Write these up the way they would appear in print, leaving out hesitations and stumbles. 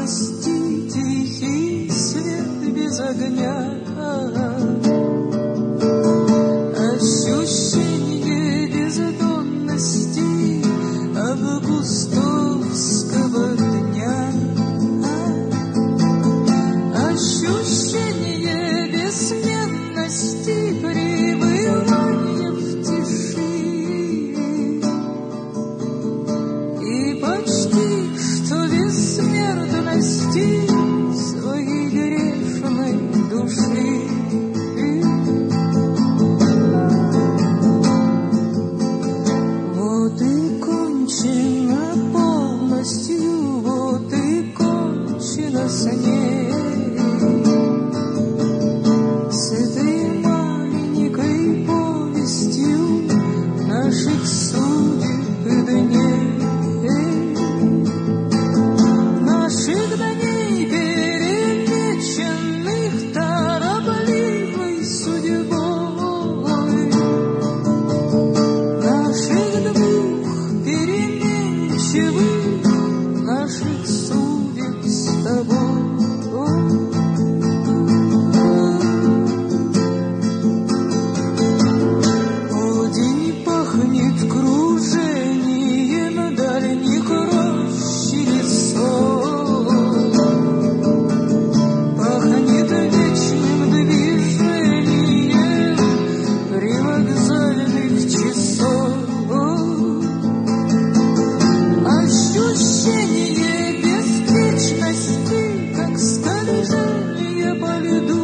бездомности, тихий свет без огня. Ощущение бездонности августовского дня. Ощущение бессменности, пребывания в тиши. И почти что бессмертности своей грешной души. Вот и кончено полностью, вот и кончено с ней, с этой маленькой повестью наших судеб дней. Наших дней, перемеченных торопливой судьбой, наших двух переменчивых, наших судеб с тобой. О, день пахнет кружением дальних рощ и лесов, пахнет вечным движением привокзальных часов. Ощущение беспечности, как скольжение по льду.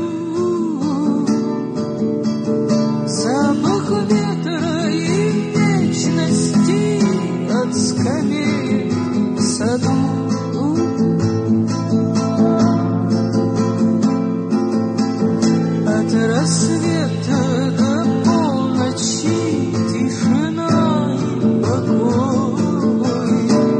Запах ветра и вечности от скамеи в саду. От рассвета до полночи тишина и покой.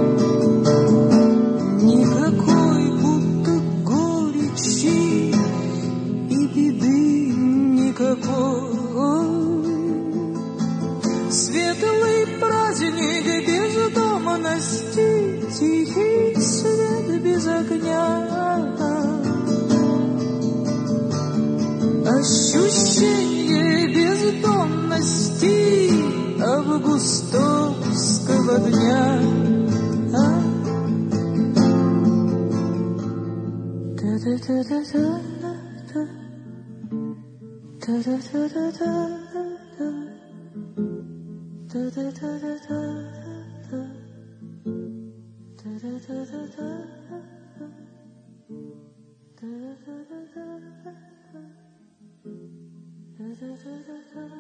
Никакой будто горечи и беды никакой. Светлый праздник бездомности, тихий свет без огня. Ощущение бездомности августовского дня. Da da da da da.